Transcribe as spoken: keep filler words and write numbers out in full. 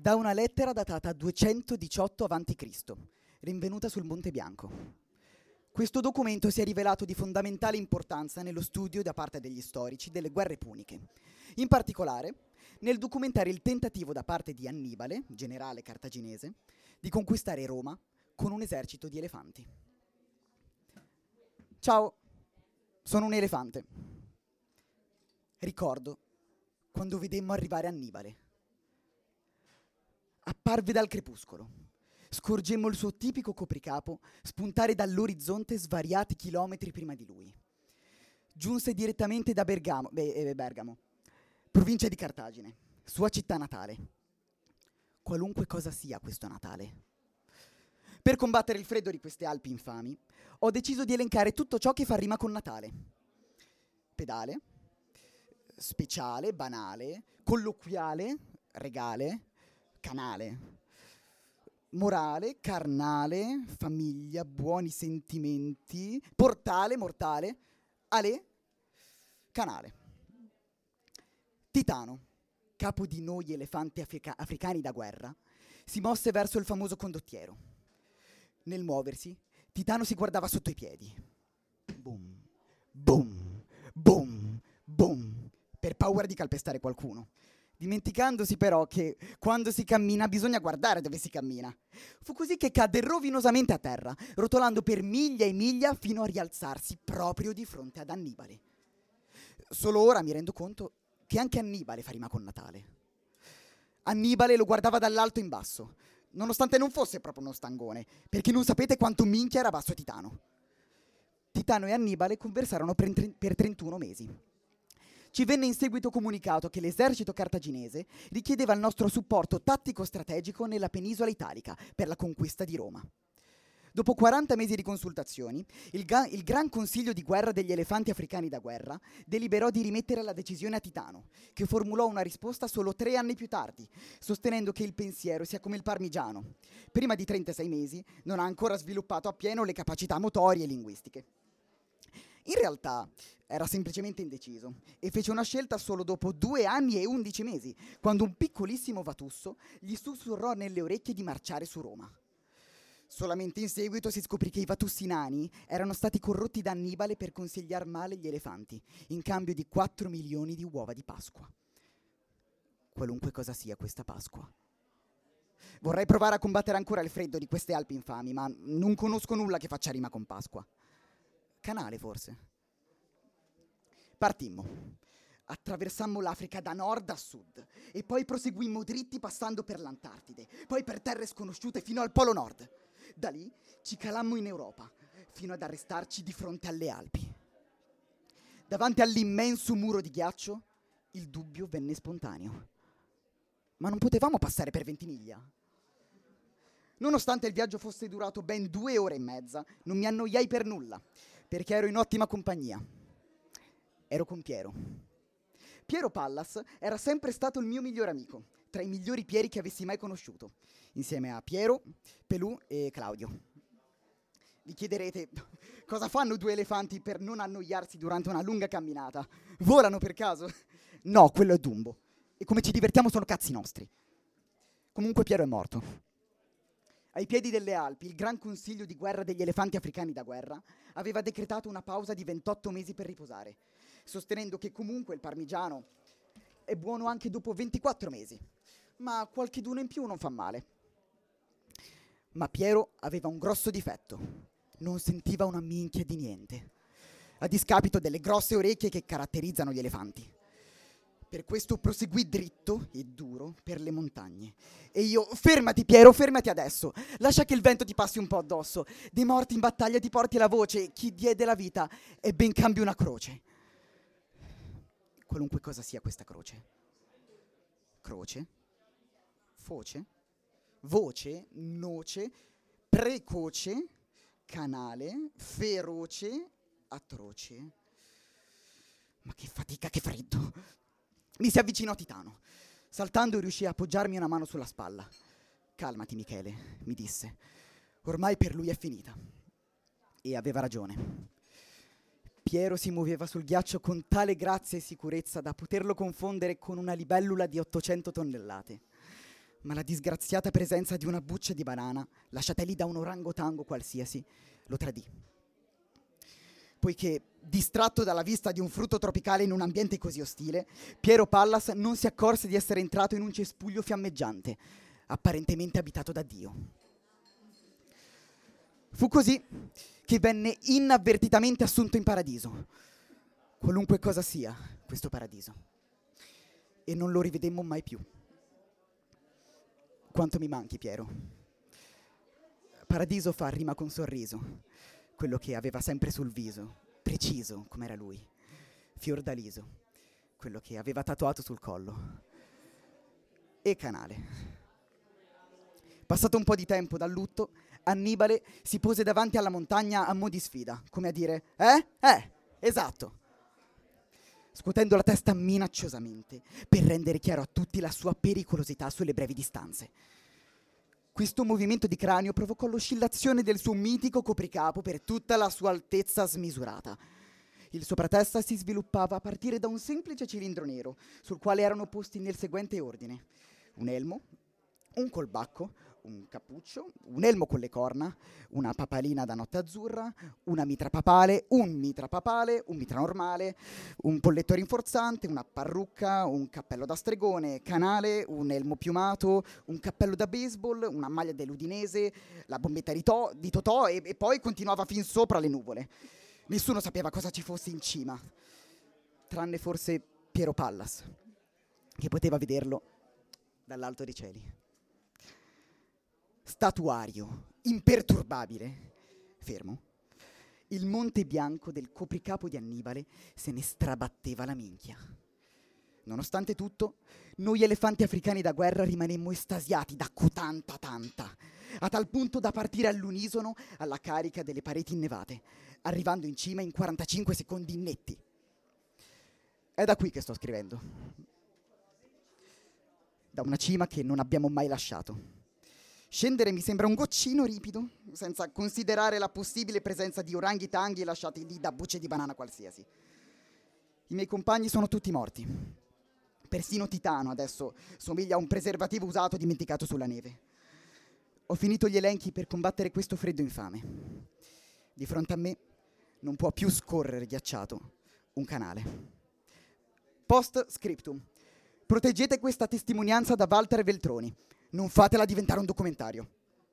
da una lettera datata duecentodiciotto avanti Cristo, rinvenuta sul Monte Bianco. Questo documento si è rivelato di fondamentale importanza nello studio da parte degli storici delle guerre puniche, in particolare nel documentare il tentativo da parte di Annibale, generale cartaginese, di conquistare Roma con un esercito di elefanti. Ciao, sono un elefante. Ricordo quando vedemmo arrivare Annibale. Apparve dal crepuscolo. Scorgemmo il suo tipico copricapo spuntare dall'orizzonte svariati chilometri prima di lui. Giunse direttamente da Bergamo, beh, eh, Bergamo, provincia di Cartagine, sua città natale. Qualunque cosa sia questo Natale. Per combattere il freddo di queste Alpi infami, ho deciso di elencare tutto ciò che fa rima con Natale. Pedale, speciale, banale, colloquiale, regale, canale. Morale, carnale, famiglia, buoni sentimenti, portale, mortale, ale, canale. Titano, capo di noi elefanti africa- africani da guerra, si mosse verso il famoso condottiero. Nel muoversi, Titano si guardava sotto i piedi. Boom, boom, boom, boom, per paura di calpestare qualcuno. Dimenticandosi però che quando si cammina bisogna guardare dove si cammina. Fu così che cadde rovinosamente a terra, rotolando per miglia e miglia fino a rialzarsi proprio di fronte ad Annibale. Solo ora mi rendo conto che anche Annibale fa rima con Natale. Annibale lo guardava dall'alto in basso, nonostante non fosse proprio uno stangone, perché non sapete quanto minchia era basso Titano. Titano e Annibale conversarono per, per trentuno mesi. Ci venne in seguito comunicato che l'esercito cartaginese richiedeva il nostro supporto tattico-strategico nella penisola italica per la conquista di Roma. Dopo quaranta mesi di consultazioni, il, ga- il Gran Consiglio di Guerra degli Elefanti Africani da Guerra deliberò di rimettere la decisione a Titano, che formulò una risposta solo tre anni più tardi, sostenendo che il pensiero sia come il parmigiano. Prima di trentasei mesi non ha ancora sviluppato appieno le capacità motorie e linguistiche. In realtà era semplicemente indeciso e fece una scelta solo dopo due anni e undici mesi, quando un piccolissimo Vatusso gli sussurrò nelle orecchie di marciare su Roma. Solamente in seguito si scoprì che i Vatussi nani erano stati corrotti da Annibale per consigliar male gli elefanti, in cambio di quattro milioni di uova di Pasqua. Qualunque cosa sia questa Pasqua. Vorrei provare a combattere ancora il freddo di queste Alpi infami, ma non conosco nulla che faccia rima con Pasqua. Canale, forse. Partimmo. Attraversammo l'Africa da nord a sud e poi proseguimmo dritti passando per l'Antartide, poi per terre sconosciute fino al Polo Nord. Da lì ci calammo in Europa, fino ad arrestarci di fronte alle Alpi. Davanti all'immenso muro di ghiaccio, il dubbio venne spontaneo. Ma non potevamo passare per ventimiglia. Nonostante il viaggio fosse durato ben due ore e mezza, non mi annoiai per nulla, perché ero in ottima compagnia. Ero con Piero. Piero Pallas era sempre stato il mio migliore amico, tra i migliori Pieri che avessi mai conosciuto, insieme a Piero, Pelù e Claudio. Vi chiederete cosa fanno due elefanti per non annoiarsi durante una lunga camminata? Volano per caso? No, quello è Dumbo. E come ci divertiamo sono cazzi nostri. Comunque Piero è morto. Ai piedi delle Alpi, il Gran Consiglio di Guerra degli Elefanti Africani da Guerra aveva decretato una pausa di ventotto mesi per riposare, sostenendo che comunque il parmigiano è buono anche dopo ventiquattro mesi, ma qualcheduno in più non fa male. Ma Piero aveva un grosso difetto: non sentiva una minchia di niente, a discapito delle grosse orecchie che caratterizzano gli elefanti. Per questo proseguì dritto e duro per le montagne. E io, fermati Piero, fermati adesso. Lascia che il vento ti passi un po' addosso. Dei morti in battaglia ti porti la voce. Chi diede la vita è ben cambio una croce. Qualunque cosa sia questa croce. Croce? Foce? Voce? Noce? Precoce? Canale? Feroce? Atroce? Ma che fatica, che freddo! Mi si avvicinò Titano. Saltando riuscì a appoggiarmi una mano sulla spalla. Calmati, Michele, mi disse. Ormai per lui è finita. E aveva ragione. Piero si muoveva sul ghiaccio con tale grazia e sicurezza da poterlo confondere con una libellula di ottocento tonnellate. ma la disgraziata presenza di una buccia di banana, lasciata lì da un orangotango qualsiasi, lo tradì. Poiché, distratto dalla vista di un frutto tropicale in un ambiente così ostile, Piero Pallas non si accorse di essere entrato in un cespuglio fiammeggiante, apparentemente abitato da Dio. Fu così che venne inavvertitamente assunto in paradiso, qualunque cosa sia questo paradiso, e non lo rivedemmo mai più. Quanto mi manchi, Piero. Paradiso fa rima con sorriso, quello che aveva sempre sul viso, preciso come era lui. Fiordaliso, quello che aveva tatuato sul collo. E Canale. Passato un po' di tempo dal lutto, Annibale si pose davanti alla montagna a mo' di sfida, come a dire, eh? Eh, esatto. Scuotendo la testa minacciosamente per rendere chiaro a tutti la sua pericolosità sulle brevi distanze. Questo movimento di cranio provocò l'oscillazione del suo mitico copricapo per tutta la sua altezza smisurata. Il sopratesta si sviluppava a partire da un semplice cilindro nero, sul quale erano posti nel seguente ordine: un elmo, un colbacco, un cappuccio, un elmo con le corna, una papalina da notte azzurra, una mitra papale, un mitra papale, un mitra normale, un polletto rinforzante, una parrucca, un cappello da stregone, Canale, un elmo piumato, un cappello da baseball, una maglia dell'Udinese, la bombetta di, to- di Totò e-, e poi continuava fin sopra le nuvole. Nessuno sapeva cosa ci fosse in cima, tranne forse Piero Pallas, che poteva vederlo dall'alto dei cieli. Statuario, imperturbabile, fermo, il monte bianco del copricapo di Annibale se ne strabatteva la minchia. Nonostante tutto, noi elefanti africani da guerra rimanemmo estasiati da cotanta tanta, a tal punto da partire all'unisono alla carica delle pareti innevate, arrivando in cima in quarantacinque secondi netti. È da qui che sto scrivendo. Da una cima che non abbiamo mai lasciato. Scendere mi sembra un goccino ripido, senza considerare la possibile presenza di oranghi-tanghi lasciati lì da bucce di banana qualsiasi. I miei compagni sono tutti morti. Persino Titano adesso somiglia a un preservativo usato dimenticato sulla neve. Ho finito gli elenchi per combattere questo freddo infame. Di fronte a me non può più scorrere ghiacciato un canale. Post scriptum. Proteggete questa testimonianza da Walter Veltroni. Non fatela diventare un documentario.